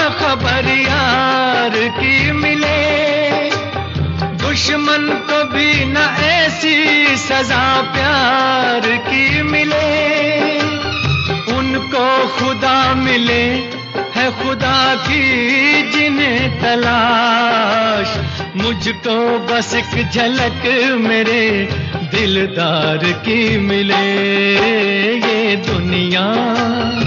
खबर यार की मिले, दुश्मन को भी न ऐसी सजा प्यार की मिले। उनको खुदा मिले है खुदा की जिन्हें तलाश, मुझको बस एक झलक मेरे दिलदार की मिले। ये दुनिया